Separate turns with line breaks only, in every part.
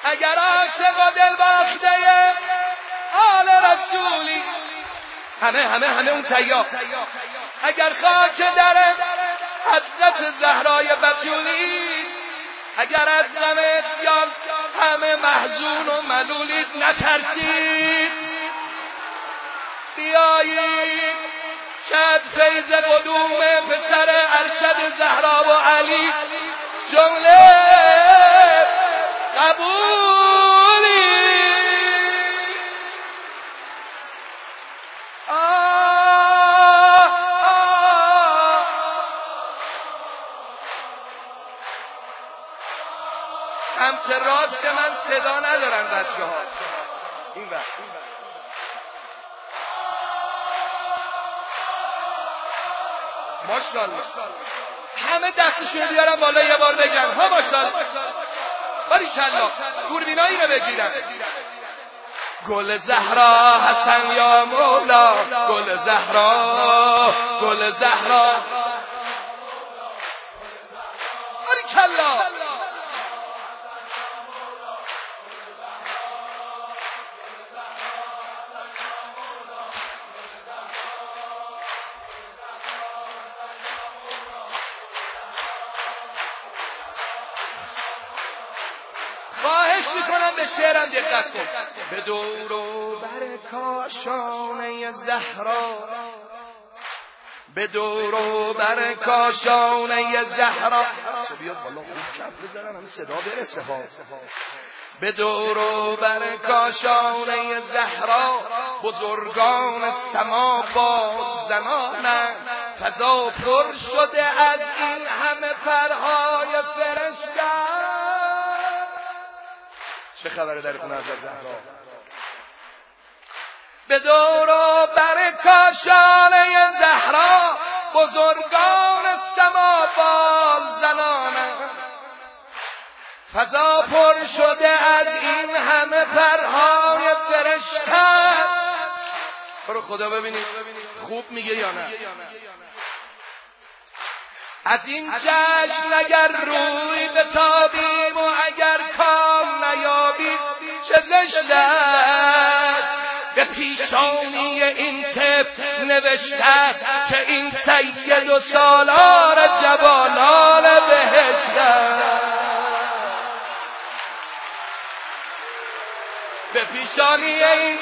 اگر عاشق و دل باخته آل رسولی، همه اون تیار، اگر خاک در حضرت زهرای بتولی، اگر از غم اسیان همه محزون و ملولید، نترسید بیایید که از فیض قدوم پسر ارشد زهرا و علی جمله قبولی. سمت راست من صدا ندارن بچه ها، این وقت ماشاءالله همه دستشون بیارن بالا یه بار بگن ها ماشاءالله، باریکالله. دوربینایی رو بگیرن. گل زهرا حسن یا مولا، گل زهرا، گل زهرا، باریکالله. خواهش میکنم به شعرم دقت کن. به دور و بر کاشانه زهرا، به دور و بر کاشانه زهرا، بیاد بالا خوب کف بزنن همین صدا برسه ها. به دور و بر کاشانه زهرا بزرگان سما باد زنانند، فضا پر شده از این همه پرهای فرشته. چه خبره در خونه حضرت زهرا؟ به دور و بر کاشانه زهرا بزرگان سما بال زنانند، فضا پر شده از این همه پرهای فرشته. برو خدا ببینید خوب میگه یا نه. از این جشن اگر روی بتابیم و اگر کام نیابیم چه زشت است، به پیشانی این طفل نوشته است که این سید و سالار جوانان بهشت است. به پیشانی این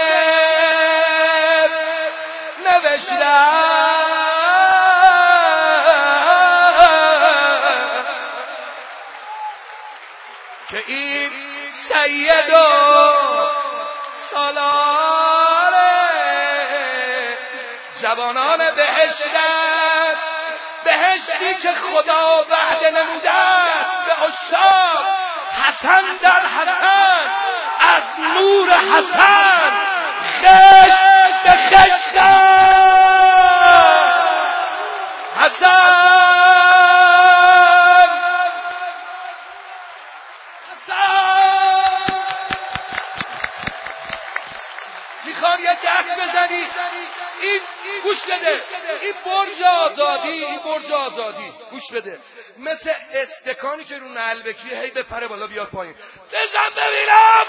طفل نوشته است که این سید و سالار جوانان بهشت است. بهشتی که خدا وعده نموده است به عشاق حسن در حسن، از نور حسن خشت به خشت حسن. میخوان یه دست بزنی این گوش بده، این برج آزادی، این برج آزادی گوش بده، مثل استکانی که رو نعلبکیه هی بپره بالا بیاد پایین. بزن ببینم.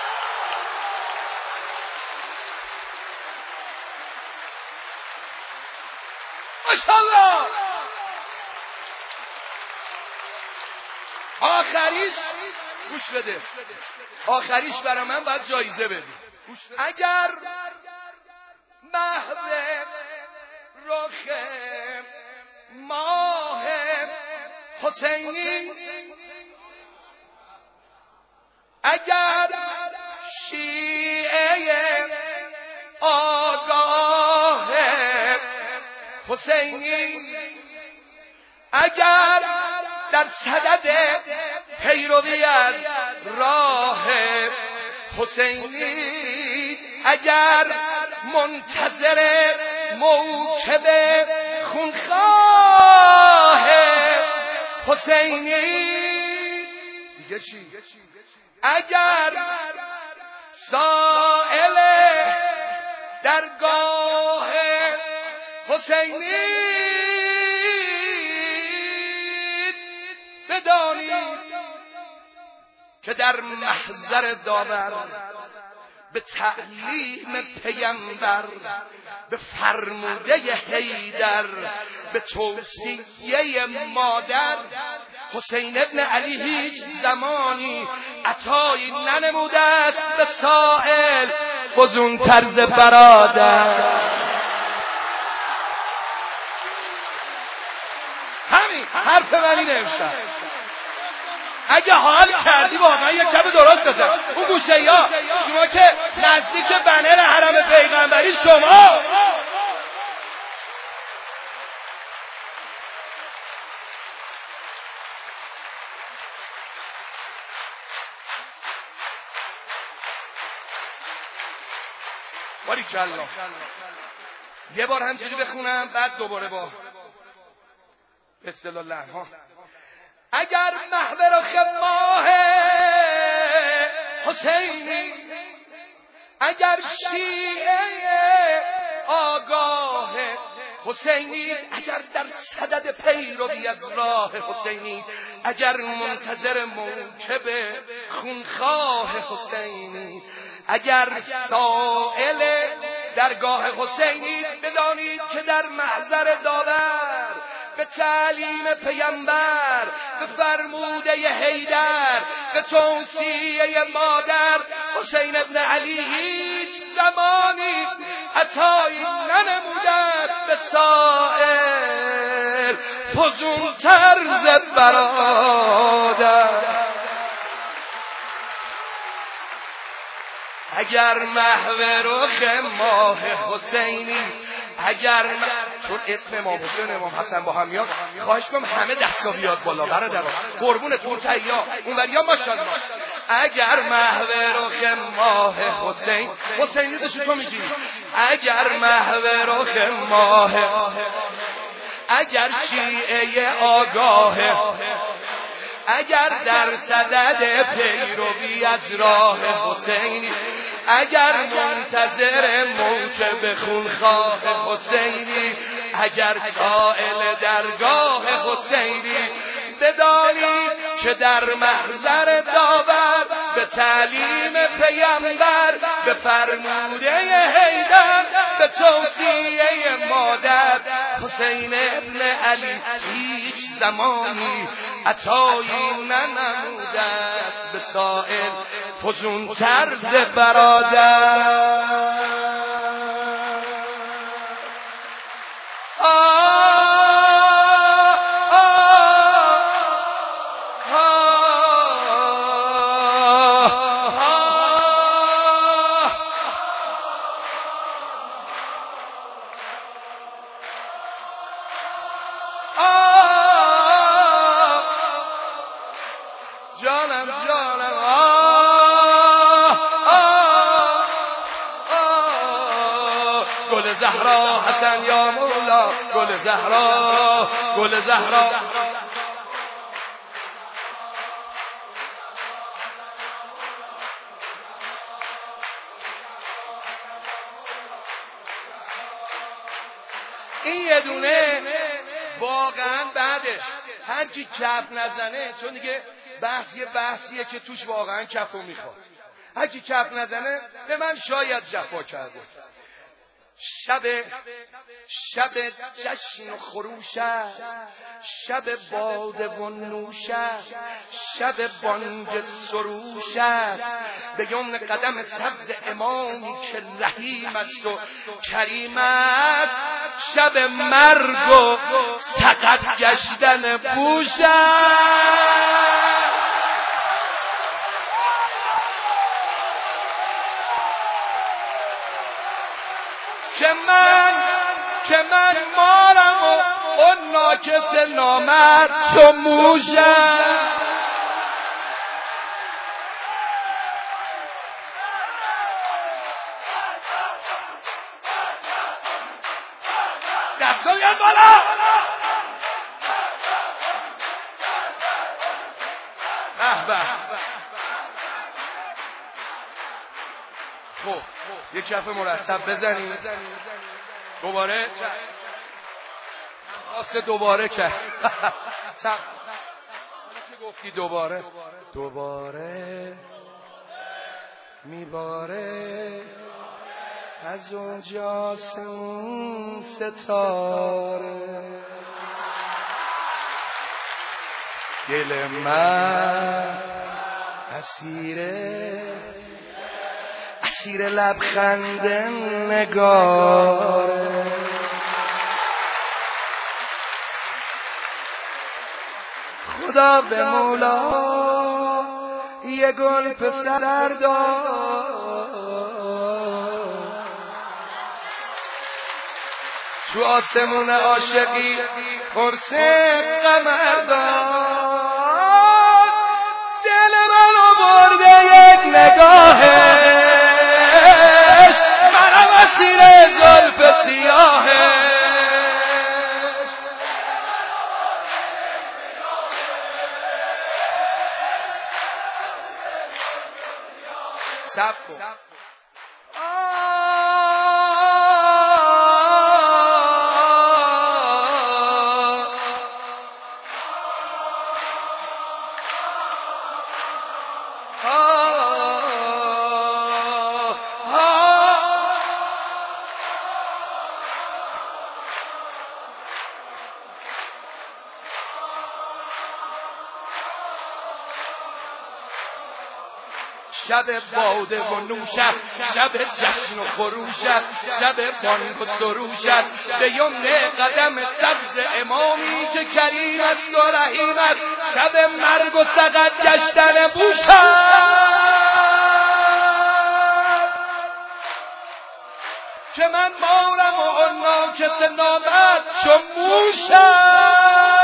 ماشاءالله. آخریش گوش بده، آخریش برای من باید جایزه بدی. اگر محو رخ ماه حسینی، اگر شیعه آگاه حسینی، اگر در صدد پیروی از راه حسینی، اگر منتظر موکب خونخواه حسینی، دیگه چی؟ اگر سائل درگاه حسینی، بدانید که در محضر داور به تعلیم پیامبر، به فرموده حیدر، به توصیه مادر، حسین ابن علی هیچ زمانی عطایی ننموده است به سائل فزون طرز برادر. همین حرف من اینه امشب. اگه حال کردی واقعا یک کم درست بزن. اون گوشه یا شما که نزدیک بنر حرم پیغمبری، شما باریکلا. یه بار همجوری بخونم بعد دوباره با اصطلاح لحن‌ها. اگر محو رخ ماه حسینی، اگر شیعه آگاه حسینی، اگر در صدد پیروی از راه حسینی، اگر منتظر موکب خونخواه حسینی، اگر سائل درگاه حسینی، بدانید که در محضر داور به تعلیم پیامبر، به فرموده حیدر، به توصیه مادر، حسین ابن علی هیچ زمانی عطایی ننموده است به سائر فزون طرز برادر. اگر محو رخ ماه حسینی، اگر چون اسم امام حسین امام حسن با هم میاد، خواهش کنم همه دستا بیاد بالا برادران، قربونتون تهیا اونوریا ماشاءالله. اگر محو رخ ماه حسین، حسینی داشت تو میگی، اگر محو رخ ماه، اگر شیعه آگاه، اگر در صدد پیروی از راه حسینی، اگر منتظر موکب خونخواه حسینی، اگر سائل درگاه حسینی، بدانی که در محضر داور به تعلیم پیامبر، به فرموده حیدر، به توصیه مادر، حسین ابن علی هیچ زمانی عطایی ننموده است به سائل فزون طرز برادر. گل زهرا حسن یا مولا، گل زهرا، گل زهرا. این یه دونه واقعا بعدش هر کی کف نزنه، چون دیگه بحثیه که توش واقعا کفو میخواد، هر کی کف نزنه به من شاید جفا کرده. شب جشن و خروش است، شب باده و نوش است، شب بانگ سروش است، به یمن قدم سبز امامی که رحیم است و کریم است، شب مرگ و سقط گشتن بوش است. که من مارم و اون ناکس نامرد چو موشم. دستا بیاد بالا. به خب یک کف مرتب بزنیم دوباره. دوباره که که گفتی دوباره میباره از اونج آسمون ستاره، دل من اسیر لبخند نگاره. خدا به مولا یه گل پسر داد، تو آسمون عاشقی قرص قمر داد، دل منو برده یک نگاهش، منم اسیر زلف سیاهش. سب کن شب باده و نوش است، شب جشن و خروش است، شب بانگ و سروش است، به یمن قدم سبز امامی که کریم است و رحیم است. شب مرگ و سقط گشتن بوش است که من مارم و ناکس نامد چو موش است.